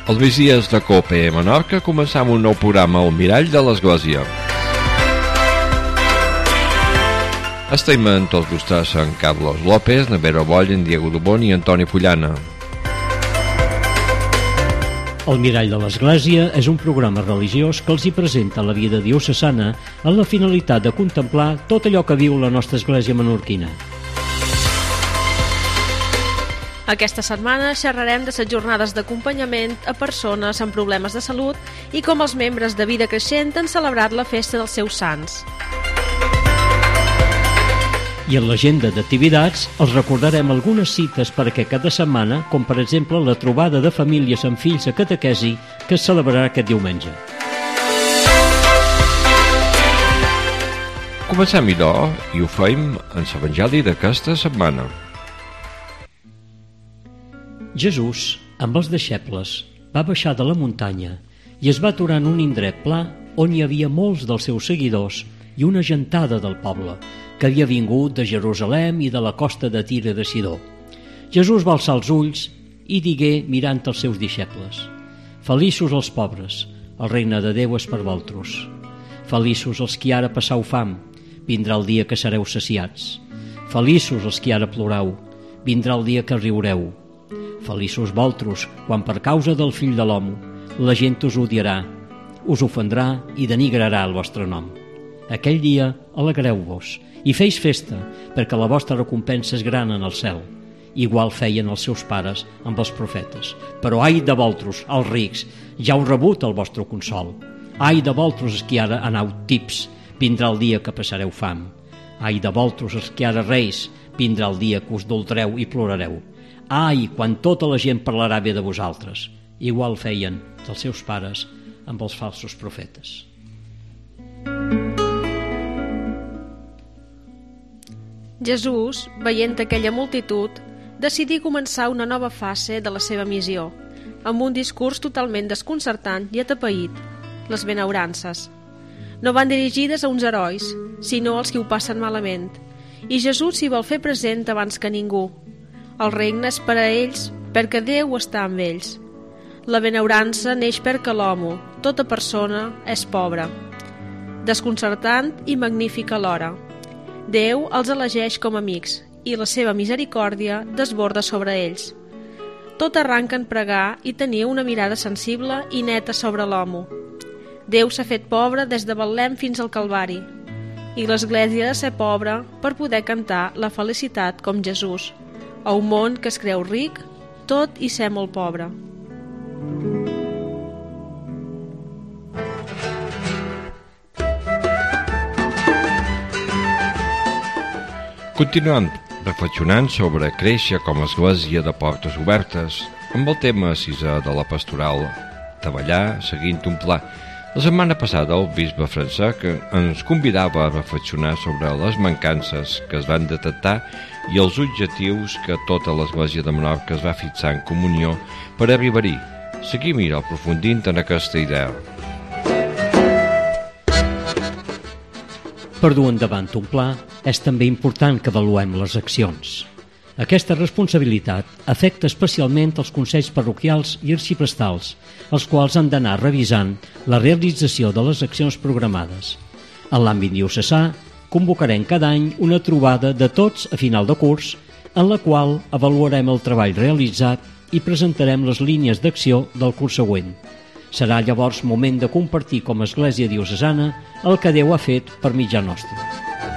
Els migdies de COPE Menorca començam un nou programa al Mirall de l'Església. Estem amb tots vostès en Carlos López, Nevero Boll, en Diego Dubón i Antoni Fullana. El Mirall de l'Església és un programa religiós que els hi presenta la vida diocesana amb la finalitat de contemplar tot allò que viu la nostra església menorquina. Aquesta setmana xerrarem de les jornades d'acompanyament a persones amb problemes de salut i com els membres de Vida Creixent han celebrat la festa dels seus sants. I en l'agenda d'activitats els recordarem algunes cites per a cada setmana, com per exemple la trobada de famílies amb fills a catequesi que es celebrarà aquest diumenge. Comencem idò i ho fem en l'Evangeli d'aquesta setmana. Jesús, amb els deixebles, va baixar de la muntanya i es va aturar en un indret pla on hi havia molts dels seus seguidors i una gentada del poble, que havia vingut de Jerusalem i de la costa de Tir i de Sidó. Jesús va alçar els ulls i digué mirant els seus deixebles: «Feliços els pobres, el regne de Déu és per vosaltres. Feliços els qui ara passau fam, vindrà el dia que sereu saciats. Feliços els qui ara ploreu, vindrà el dia que riureu. Feliços vosaltres, quan per causa del Fill de l'Home la gent us odiarà, us ofendrà i denigrarà el vostre nom. Aquell dia alegreu-vos i feis festa, perquè la vostra recompensa és gran en el cel. Igual feien els seus pares amb els profetes. Però ai de vosaltres, els rics, ja heu rebut el vostre consol. Ai de vosaltres, els qui ara anau tips, vindrà el dia que passareu fam. Ai de vosaltres, els qui ara reis, vindrà el dia que us doldreu i plorareu. Ai, quan tota la gent parlarà bé de vosaltres. Igual feien dels seus pares amb els falsos profetes». Jesús, veient aquella multitud, decidí començar una nova fase de la seva missió, amb un discurs totalment desconcertant i atapeït, les benaurances. No van dirigides a uns herois, sinó als qui ho passen malament, i Jesús s'hi vol fer present abans que ningú. El regne és per a ells, perquè Déu està amb ells. La benaurança neix perquè l'home, tota persona, és pobra. Desconcertant i magnífic alhora. Déu els elegeix com amics i la seva misericòrdia desborda sobre ells. Tot arranca en pregar i tenir una mirada sensible i neta sobre l'home. Déu s'ha fet pobre des de Betlem fins al Calvari i l'Església ha de ser pobra per poder cantar la felicitat com Jesús, a un món que es creu ric, tot i ser molt pobre. Continuem reflexionant sobre créixer com a església de portes obertes, amb el tema sisè de la pastoral, treballar seguint un pla. La setmana passada el bisbe Francesc ens convidava a reflexionar sobre les mancances que es van detectar i els objectius que tota l'església de Menorca es va fixar en comunió per arribar-hi. Seguim-hi aprofundint en aquesta idea. Per dur endavant un pla, és també important que avaluem les accions. Aquesta responsabilitat afecta especialment els consells parroquials i arxiprestals, els quals han d'anar revisant la realització de les accions programades. En l'àmbit diocesà, convocarem cada any una trobada de tots a final de curs, en la qual avaluarem el treball realitzat i presentarem les línies d'acció del curs següent. Serà llavors moment de compartir com a església diocesana el que Déu ha fet per mitjà nostre.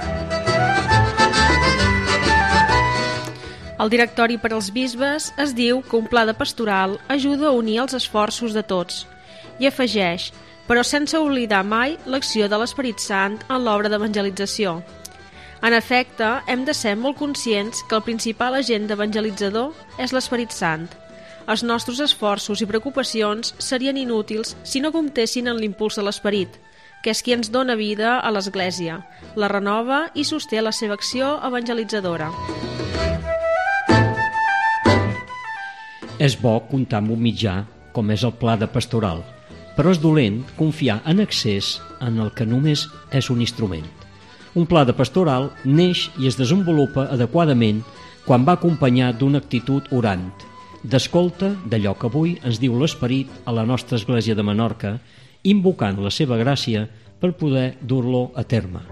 El directori per als bisbes es diu que un pla de pastoral ajuda a unir els esforços de tots i afegeix, però sense oblidar mai l'acció de l'Esperit Sant en l'obra d'evangelització. En efecte, hem de ser molt conscients que el principal agent d'evangelitzador és l'Esperit Sant. Els nostres esforços i preocupacions serien inútils si no comptessin en l'impuls de l'Esperit, que és qui ens dona vida a l'Església, la renova i sosté la seva acció evangelitzadora. És bo comptar amb un mitjà, com és el pla de pastoral, però és dolent confiar en excés en el que només és un instrument. Un pla de pastoral neix i es desenvolupa adequadament quan va acompanyat d'una actitud orant, d'escolta d'allò que avui ens diu l'Esperit a la nostra església de Menorca, invocant la seva gràcia per poder dur-lo a terme.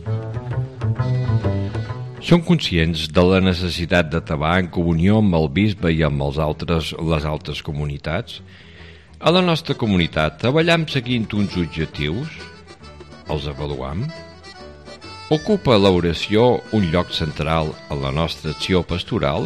Són conscients de la necessitat de treballar en comunió amb el bisbe i amb les altres comunitats? A la nostra comunitat treballem seguint uns objectius? Els avaluam? Ocupa l'oració un lloc central en la nostra acció pastoral?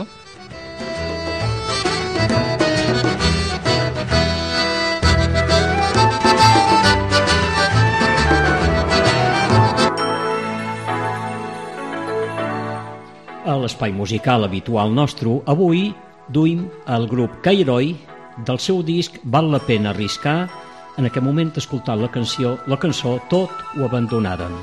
A l'espai musical habitual nostre, avui duim el grup Cairoi del seu disc Val la pena arriscar, en aquest moment escoltant la cançó Tot ho abandonaren.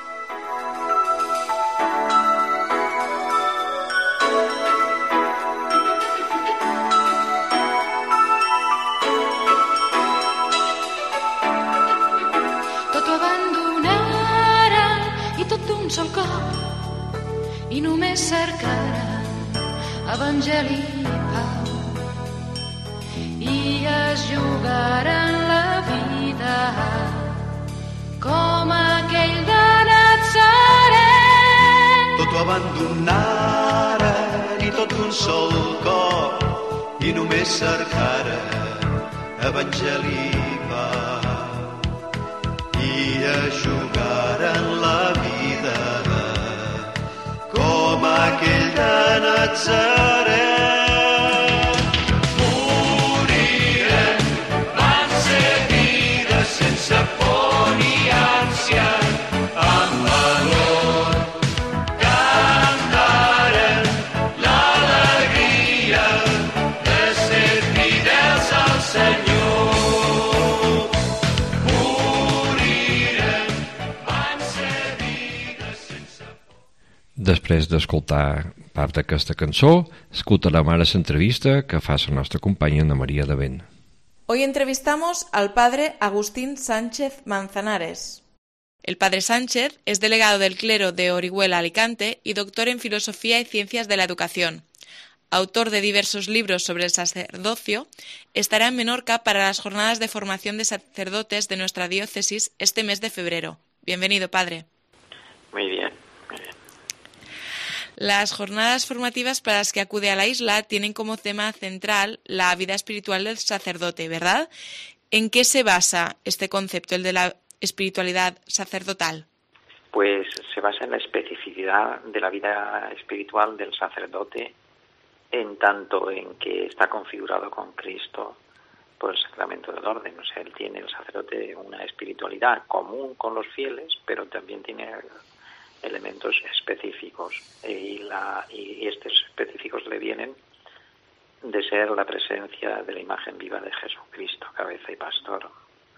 Tot ho abandonaren i tot d'un sol cop i només cercaren evangeli i pau i es jugaren la vida com aquell de Natzaret. Tot ho abandonaren i tot d'un sol cop i només cercaren evangeli i pau i es jugaren la vida com aquell de Natzaret. Moriren, van ser vides sense por ni ànsia, amb valor. Cantaren l'alegria de ser fidels al Senyor. Moriren, van ser vides sense por. Després d'escoltar part d'aquesta cançó, escoltarem ara l'entrevista que fa la nostra companya Ana María de Ben. Hoy entrevistamos al padre Agustín Sánchez Manzanares. El padre Sánchez es delegado del clero de Orihuela, Alicante, y doctor en Filosofía y Ciencias de la Educación. Autor de diversos libros sobre el sacerdocio, estará en Menorca para las jornadas de formación de sacerdotes de nuestra diócesis este mes de febrero. Bienvenido, padre. Muy bien, muy bien. Las jornadas formativas para las que acude a la isla tienen como tema central la vida espiritual del sacerdote, ¿verdad? ¿En qué se basa este concepto, el de la espiritualidad sacerdotal? Pues se basa en la especificidad de la vida espiritual del sacerdote, en tanto en que está configurado con Cristo por el sacramento del orden. O sea, él tiene, el sacerdote, una espiritualidad común con los fieles, pero también tiene elementos específicos, y estos específicos le vienen de ser la presencia de la imagen viva de Jesucristo, cabeza y pastor.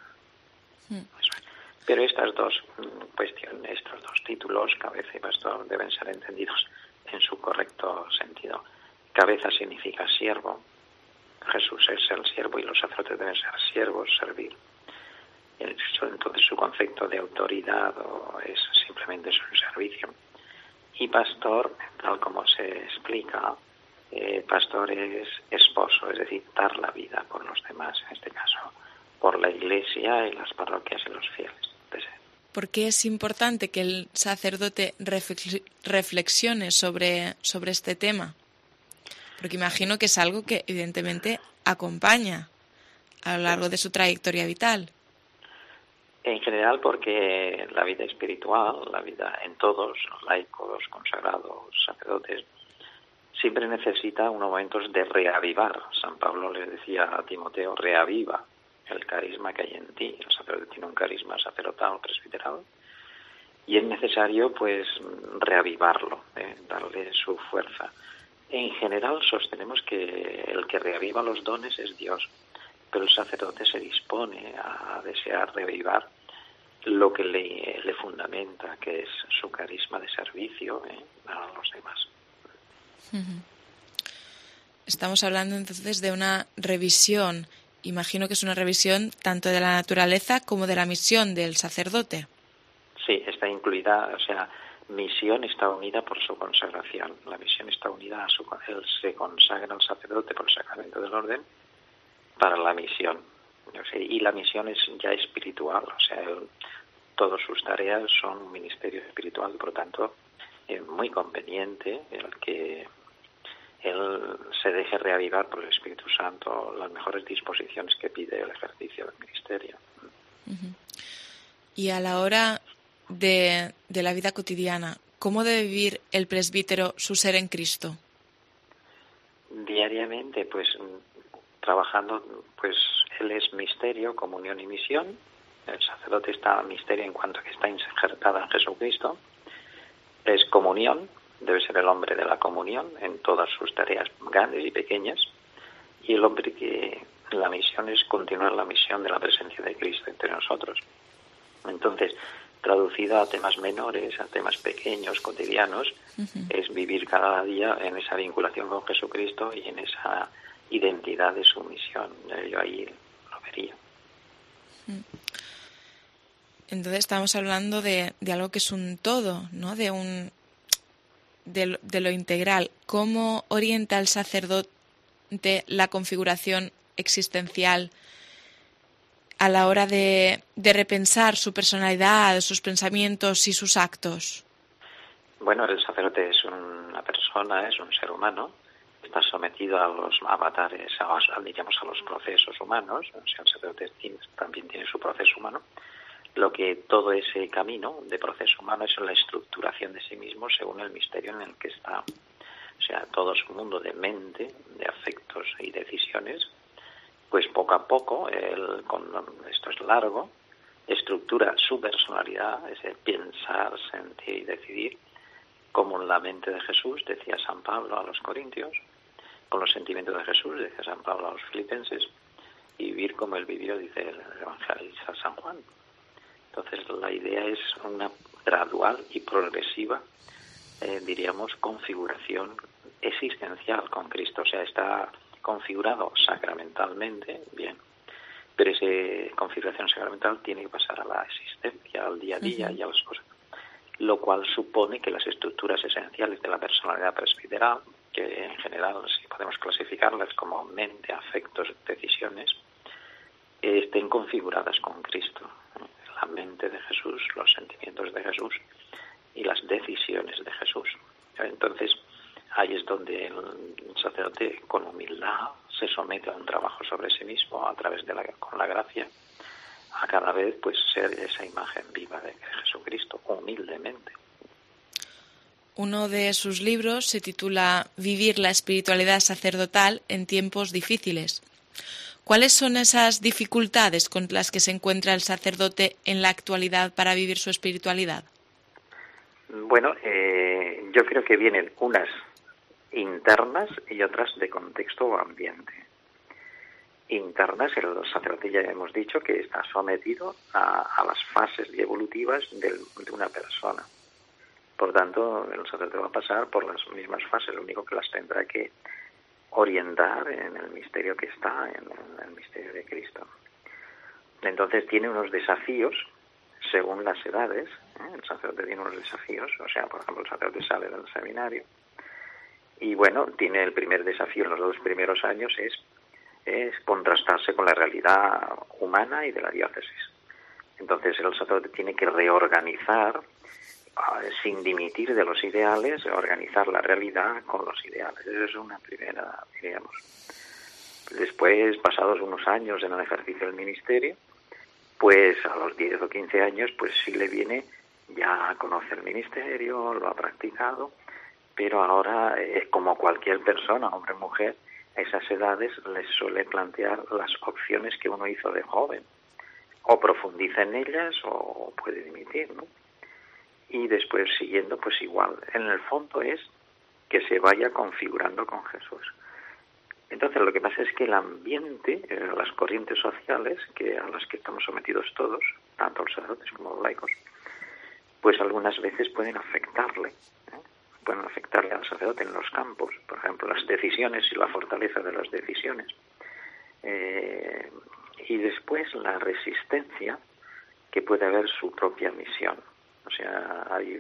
Pero estas dos cuestiones, estos dos títulos, cabeza y pastor, deben ser entendidos en su correcto sentido. Cabeza significa siervo, Jesús es el siervo y los sacerdotes deben ser siervos, servir. Entonces su concepto de autoridad es simplemente su servicio. Y pastor, tal como se explica, pastor es esposo, es decir, dar la vida por los demás, en este caso por la Iglesia y las parroquias y los fieles. ¿Por qué es importante que el sacerdote reflexione sobre este tema? Porque imagino que es algo que evidentemente acompaña a lo largo de su trayectoria vital. En general, porque la vida espiritual, la vida en todos, laicos, consagrados, sacerdotes, siempre necesita unos momentos de reavivar. San Pablo le decía a Timoteo, reaviva el carisma que hay en ti. El sacerdote tiene un carisma sacerdotal, presbiteral, y es necesario pues reavivarlo, darle su fuerza. En general sostenemos que el que reaviva los dones es Dios, pero el sacerdote se dispone a desear reavivar lo que le fundamenta, que es su carisma de servicio a los demás. Estamos hablando entonces de una revisión. Imagino que es una revisión tanto de la naturaleza como de la misión del sacerdote. Sí, está incluida, o sea, misión está unida por su consagración. La misión está unida a él se consagra al sacerdote por el sacramento del orden para la misión. Y la misión es ya espiritual, o sea, todas sus tareas son un ministerio espiritual, por lo tanto, es muy conveniente el que él se deje reavivar por el Espíritu Santo las mejores disposiciones que pide el ejercicio del ministerio. Uh-huh. Y a la hora de la vida cotidiana, ¿cómo debe vivir el presbítero su ser en Cristo? Diariamente, pues trabajando, pues él es misterio, comunión y misión. El sacerdote está misterio en cuanto que está injertada en Jesucristo. Es comunión, debe ser el hombre de la comunión en todas sus tareas grandes y pequeñas. Y el hombre que la misión es continuar la misión de la presencia de Cristo entre nosotros. Entonces, traducida a temas menores, a temas pequeños, cotidianos, es vivir cada día en esa vinculación con Jesucristo y en esa identidad de su misión. Yo ahí lo vería. Entonces estamos hablando de algo que es un todo, ¿no? De lo integral. ¿Cómo orienta el sacerdote la configuración existencial a la hora de repensar su personalidad, sus pensamientos y sus actos? Bueno, el sacerdote es una persona, es un ser humano, está sometido a los avatares, diríamos a los procesos humanos. O sea, el sacerdote también tiene su proceso humano. Lo que todo ese camino de proceso humano es la estructuración de sí mismo según el misterio en el que está. O sea, todo su mundo de mente, de afectos y decisiones, pues poco a poco, esto es largo, estructura su personalidad, es el pensar, sentir y decidir, como en la mente de Jesús, decía San Pablo a los Corintios, con los sentimientos de Jesús, decía San Pablo a los Filipenses, y vivir como él vivió, dice el evangelista San Juan. Entonces la idea es una gradual y progresiva, diríamos, configuración existencial con Cristo. O sea, está configurado sacramentalmente, bien, pero esa configuración sacramental tiene que pasar a la existencia, al día a día y a las cosas. Lo cual supone que las estructuras esenciales de la personalidad presbiteral, que en general si podemos clasificarlas como mente, afectos, decisiones, estén configuradas con Cristo. La mente de Jesús, los sentimientos de Jesús y las decisiones de Jesús. Entonces, ahí es donde el sacerdote con humildad se somete a un trabajo sobre sí mismo a través con la gracia, a cada vez pues ser esa imagen viva de Jesucristo, humildemente. Uno de sus libros se titula Vivir la espiritualidad sacerdotal en tiempos difíciles. ¿Cuáles son esas dificultades con las que se encuentra el sacerdote en la actualidad para vivir su espiritualidad? Bueno, yo creo que vienen unas internas y otras de contexto o ambiente. Internas, el sacerdote ya hemos dicho que está sometido a las fases evolutivas de una persona. Por tanto, el sacerdote va a pasar por las mismas fases, lo único que las tendrá que orientar en el misterio que está, en el misterio de Cristo. Entonces tiene unos desafíos según las edades. El sacerdote tiene unos desafíos, o sea, por ejemplo, el sacerdote sale del seminario y bueno, tiene el primer desafío en los 2 primeros años es contrastarse con la realidad humana y de la diócesis. Entonces el sacerdote tiene que reorganizar, sin dimitir de los ideales, organizar la realidad con los ideales. Esa es una primera, diríamos. Después, pasados unos años en el ejercicio del ministerio, pues a los 10 o 15 años, pues sí le viene, ya conoce el ministerio, lo ha practicado, pero ahora, como cualquier persona, hombre o mujer, a esas edades les suele plantear las opciones que uno hizo de joven. O profundiza en ellas o puede dimitir, ¿no? Y después siguiendo, pues igual. En el fondo es que se vaya configurando con Jesús. Entonces lo que pasa es que el ambiente, las corrientes sociales a las que estamos sometidos todos, tanto los sacerdotes como los laicos, pues algunas veces pueden afectarle al sacerdote en los campos, por ejemplo, las decisiones y la fortaleza de las decisiones. Y después la resistencia que puede haber su propia misión. O sea, hay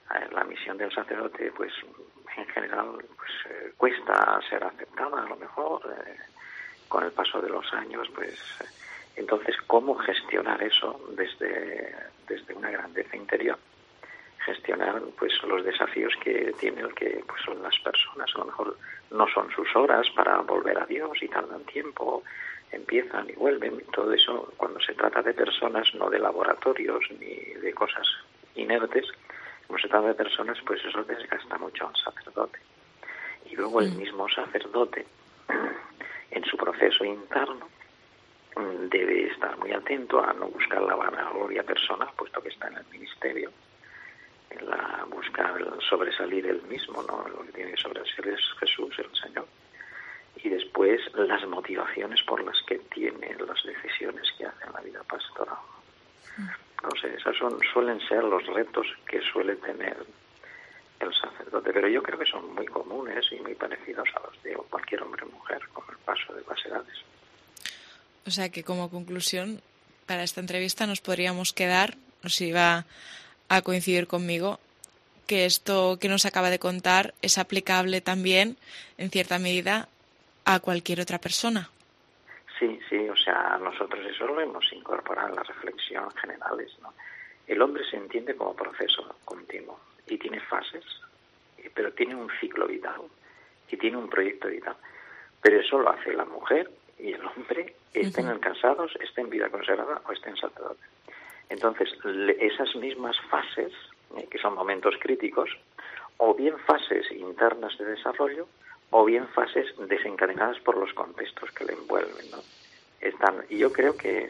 La misión del sacerdote, pues en general, pues cuesta ser aceptada, a lo mejor, con el paso de los años, pues entonces, ¿cómo gestionar eso desde una grandeza interior? Gestionar pues los desafíos que tiene el que pues son las personas, a lo mejor no son sus horas para volver a Dios y tardan tiempo, empiezan y vuelven, todo eso cuando se trata de personas, no de laboratorios ni de cosas inertes, como se trata de personas, pues eso desgasta mucho al sacerdote. Y luego el mismo sacerdote, en su proceso interno, debe estar muy atento a no buscar la vanagloria personal, puesto que está en el ministerio, en la buscar sobresalir él mismo, ¿no? Lo que tiene que sobresalir es Jesús, el Señor. Y después las motivaciones por las que tiene las decisiones que hace en la vida pastoral. No sé, esos suelen ser los retos que suele tener el sacerdote, pero yo creo que son muy comunes y muy parecidos a los de cualquier hombre o mujer con el paso de las edades. O sea que como conclusión para esta entrevista nos podríamos quedar, no sé si va a coincidir conmigo, que esto que nos acaba de contar es aplicable también, en cierta medida, a cualquier otra persona. Sí, o sea, nosotros eso lo hemos incorporado en la reflexión generales, ¿no? El hombre se entiende como proceso continuo y tiene fases, pero tiene un ciclo vital y tiene un proyecto vital. Pero eso lo hace la mujer y el hombre, estén casados, estén en vida consagrada o estén sacerdote. Entonces, esas mismas fases, que son momentos críticos, o bien fases internas de desarrollo, o bien fases desencadenadas por los contextos que le envuelven, ¿no? Y yo creo que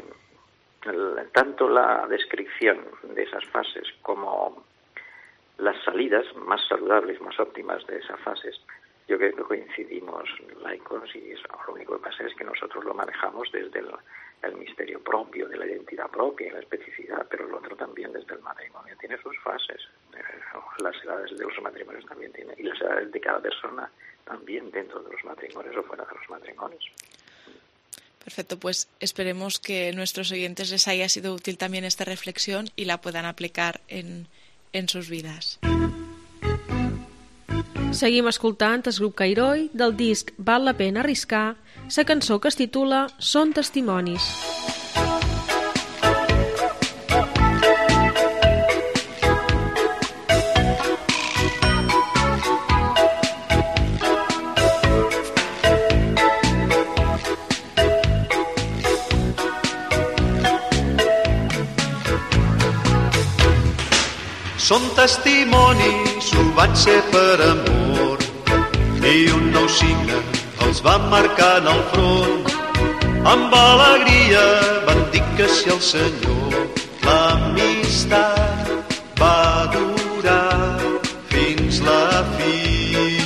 tanto la descripción de esas fases como las salidas más saludables, más óptimas de esas fases, yo creo que coincidimos laicos y eso, lo único que pasa es que nosotros lo manejamos desde el misterio propio, de la identidad propia y la especificidad, pero el otro también desde el matrimonio. Tiene sus fases, las edades de los matrimonios también tiene, y las edades de cada persona también dentro de los matrimonios o fuera de los matrimonios. Perfecto, pues esperemos que a nuestros oyentes les haya sido útil también esta reflexión y la puedan aplicar en sus vidas. Seguim escoltant el grup Cairoi del disc Val la pena arriscar, la cançó que es titula Són testimonis. Són testimonis, ho van ser per amor, i un nou signe els va marcar en el front. Amb alegria van dir que si el Senyor l'amistat va durar fins la fi.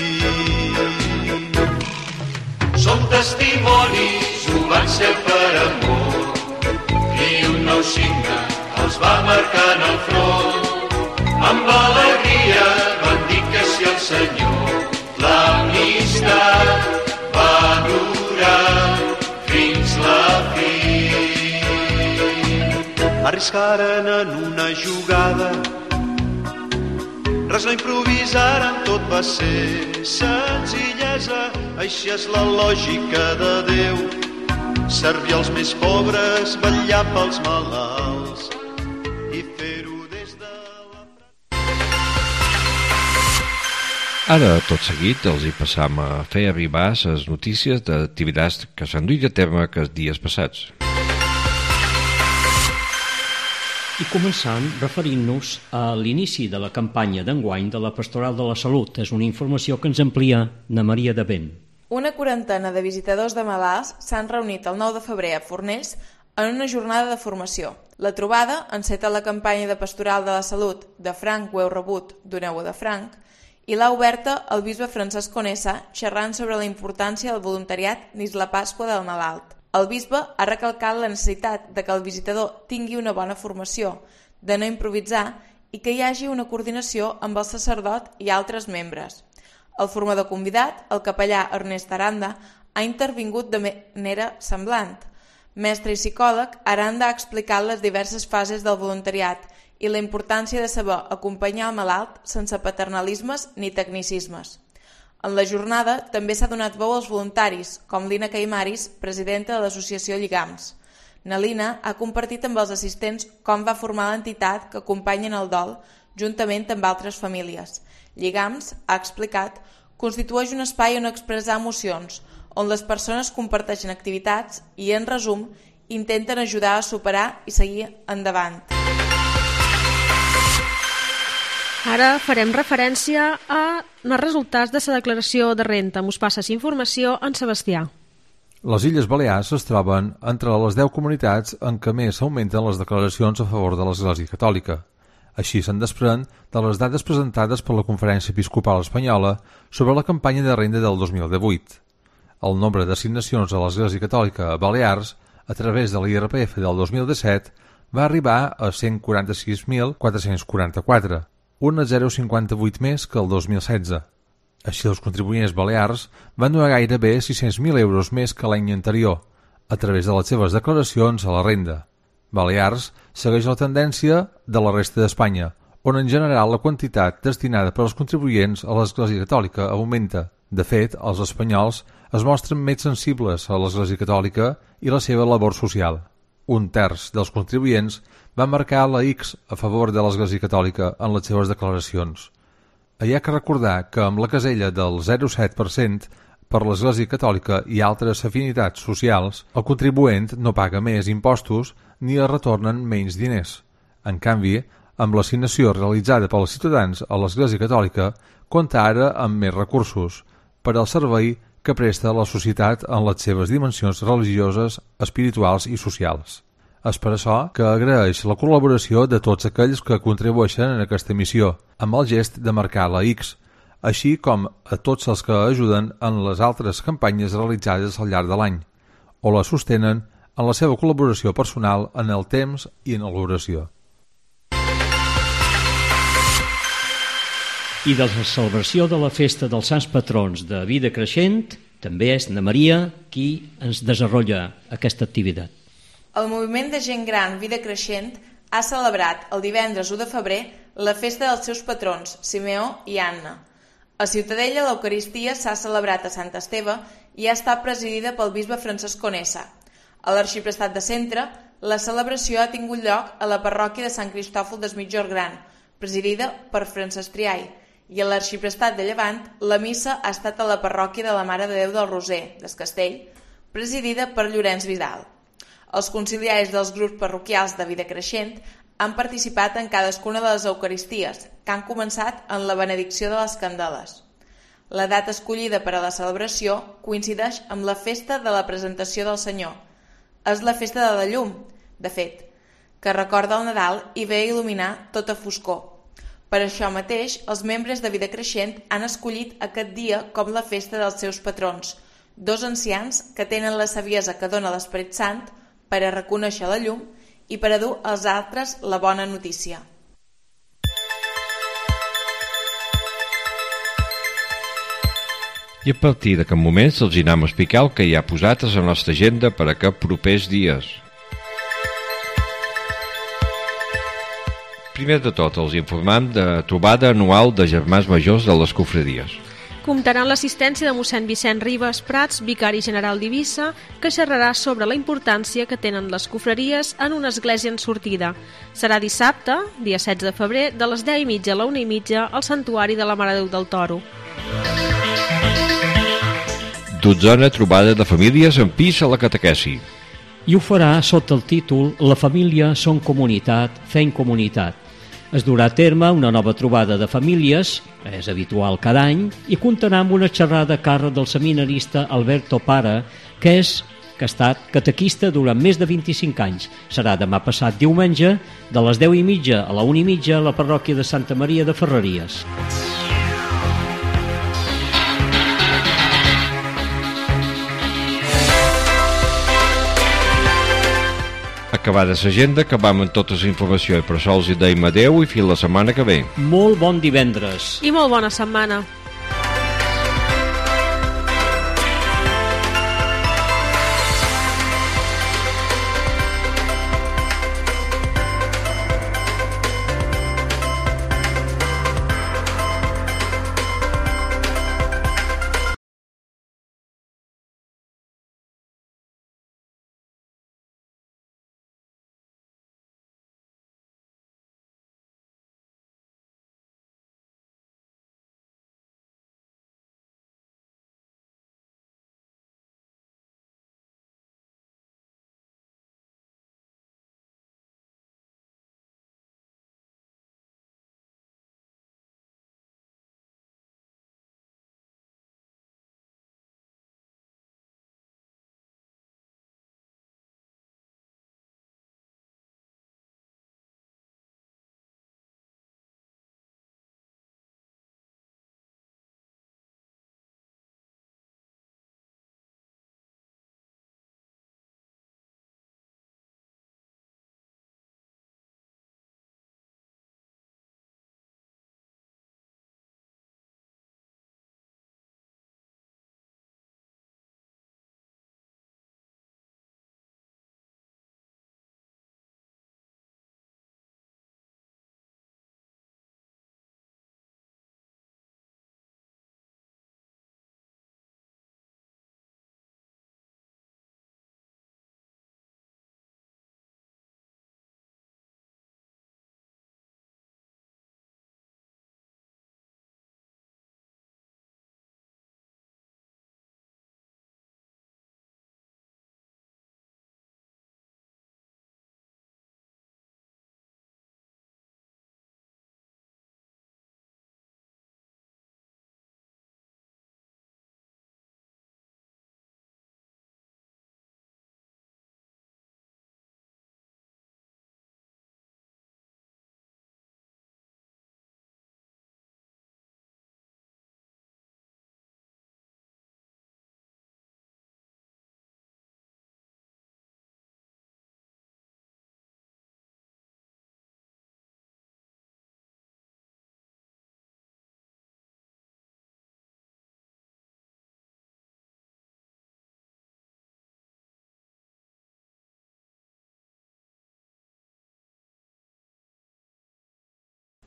Són testimonis, ho van ser per amor, i un nou signe els va marcar en el front. Amb alegria van dir que si el Senyor l'amistat va durar fins la fi. Arriscaren en una jugada, res no improvisaren, tot va ser senzillesa. Així és la lògica de Déu, servir els més pobres, vetllar pels malalts i fer-ho. Ara, tot seguit, els hi passam a fer arribar les notícies d'activitats que s'han duit a terme aquests dies passats. I començant referint-nos a l'inici de la campanya d'enguany de la Pastoral de la Salut. És una informació que ens amplia na Maria de Ben. Una quarantena de visitadors de malalts s'han reunit el 9 de febrer a Fornells en una jornada de formació. La trobada enceta la campanya de Pastoral de la Salut de Franc ho heu rebut, doneu-ho de Franc, i l'ha oberta el bisbe Francesc Conesa xerrant sobre la importància del voluntariat dins la Pasqua del Malalt. El bisbe ha recalcat la necessitat de que el visitador tingui una bona formació, de no improvisar i que hi hagi una coordinació amb el sacerdot i altres membres. El formador convidat, el capellà Ernest Aranda, ha intervingut de manera semblant. Mestre i psicòleg, Aranda ha explicat les diverses fases del voluntariat i la importància de saber acompanyar el malalt sense paternalismes ni tecnicismes. En la jornada també s'ha donat veu als voluntaris, com Lina Caimaris, presidenta de l'associació Lligams. Na Lina ha compartit amb els assistents com va formar l'entitat que acompanyen el dol, juntament amb altres famílies. Lligams, ha explicat, constitueix un espai on expressar emocions, on les persones comparteixen activitats i, en resum, intenten ajudar a superar i seguir endavant. Ara farem referència a els resultats de la declaració de renta. Mos passes informació en Sebastià. Les Illes Balears es troben entre les 10 comunitats en què més s'augmenten les declaracions a favor de l'Església Catòlica. Així se'n desprèn de les dades presentades per la Conferència Episcopal Espanyola sobre la campanya de renda del 2018. El nombre d'assignacions a l'Església Catòlica a Balears a través de l'IRPF del 2017 va arribar a 146.444, un 0,58 més que el 2016. Així, els contribuents balears van donar gairebé 600.000 euros més que l'any anterior, a través de les seves declaracions a la renda. Balears segueix la tendència de la resta d'Espanya, on en general la quantitat destinada per als contribuents a l'Església Catòlica augmenta. De fet, els espanyols es mostren més sensibles a l'Església Catòlica i la seva labor social. Un terç dels contribuents va marcar la X a favor de l'Església Catòlica en les seves declaracions. Hi ha que recordar que amb la casella del 0,7% per l'Església Catòlica i altres afinitats socials, el contribuent no paga més impostos ni es retornen menys diners. En canvi, amb l'assignació realitzada pels ciutadans a l'Església Catòlica, compta ara amb més recursos per al servei que presta la societat en les seves dimensions religioses, espirituals i socials. És per això que agraeix la col·laboració de tots aquells que contribueixen en aquesta missió, amb el gest de marcar la X, així com a tots els que ajuden en les altres campanyes realitzades al llarg de l'any, o la sostenen en la seva col·laboració personal en el temps i en l'oració. I de la celebració de la festa dels Sants Patrons de Vida Creixent, també és Na Maria qui ens desenvolupa aquesta activitat. El moviment de gent gran Vida Creixent ha celebrat el divendres 1 de febrer la festa dels seus patrons, Simeó i Anna. A Ciutadella l'Eucaristia s'ha celebrat a Sant Esteve i ha estat presidida pel bisbe Francesc Conesa. A l'Arxiprestat de Centre, la celebració ha tingut lloc a la parròquia de Sant Cristòfol des Mitjor Gran, presidida per Francesc Triay, i a l'Arxiprestat de Llevant la missa ha estat a la parròquia de la Mare de Déu del Roser, des Castell, presidida per Llorenç Vidal. Els conciliaris dels grups parroquials de Vida Creixent han participat en cadascuna de les Eucaristies, que han començat en la benedicció de les candeles. La data escollida per a la celebració coincideix amb la festa de la presentació del Senyor. És la festa de la llum, de fet, que recorda el Nadal i ve a il·luminar tota foscor. Per això mateix, els membres de Vida Creixent han escollit aquest dia com la festa dels seus patrons, dos ancians que tenen la saviesa que dona l'Esperit Sant per a reconèixer la llum i per a dur als altres la bona notícia. I a partir d'aquest moment els anem a explicar el que hi ha posat a la nostra agenda per a aquests propers dies. Primer de tot, els informem de trobada anual de germans majors de les cofradies. Comptarà amb l'assistència de mossèn Vicent Ribes Prats, vicari general d'Eivissa, que xerrarà sobre la importància que tenen les cofreries en una església en sortida. Serà dissabte, dia 16 de febrer, de les 10:30 a la 1:30 al Santuari de la Mare de Déu del Toro. 12a trobada de famílies en pis a la catequesi. I ho farà sota el títol La família som comunitat, fent comunitat. Es durà a terme una nova trobada de famílies, és habitual cada any, i comptarà amb una xerrada a càrrec del seminarista Alberto Para, que ha estat catequista durant més de 25 anys. Serà demà passat diumenge, de les 10:30 a la 1:30 a la parròquia de Santa Maria de Ferreries. Acabada l'agenda, acabam amb tota la informació i per això els hi deim adeu i fins la setmana que ve. Molt bon divendres. I molt bona setmana.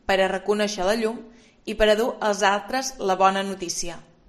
per a reconèixer la llum i per a dur als altres la bona notícia.